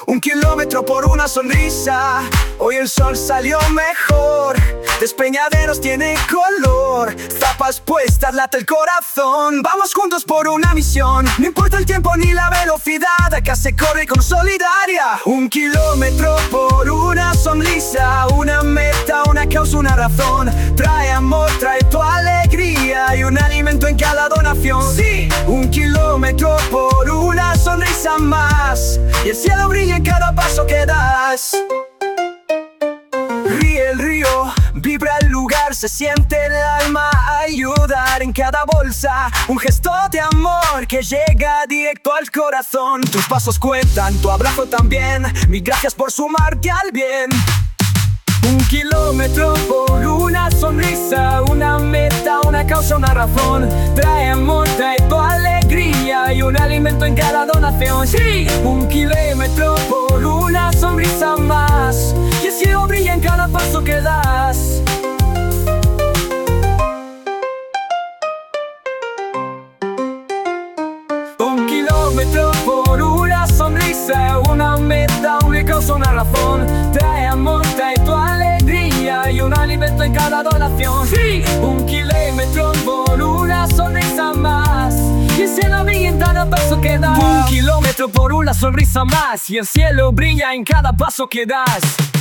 1 kilómetro por una sonrisa. Hoy el sol salió mejor. Despeñaderos tiene color. Zapas puestas, late el corazón. Vamos juntos por una misión. No importa el tiempo ni la velocidad, acá se corre con solidaria. 1 kilómetro por una sonrisa. Una meta, una causa, una razón. Trae amor, trae tu alegría y un alimento en cada donación. Sí, 1 kilómetro por una sonrisa más. Y el cielo brilla en cada paso que das. Ríe el río, vibra el lugar, se siente el alma ayudar en cada bolsa. Un gesto de amor que llega directo al corazón. Tus pasos cuentan, tu abrazo también. Mil gracias por sumarte al bien. 1 kilómetro por una sonrisa. Una meta, una causa, una razón. Trae amor, trae tu alegría y un alimento en cada donación. Sí, 1 kilómetro por una sonrisa más. Y el cielo brilla en cada paso que das. Un kilómetro por una sonrisa. Una meta, una causa, una razón. Trae amor, trae tu alegría y un alimento en cada donación. Sí, 1 kilómetro por una sonrisa más. Y el cielo brilla en cada paso que das. 1 kilómetro por una sonrisa más. Y el cielo brilla en cada paso que das.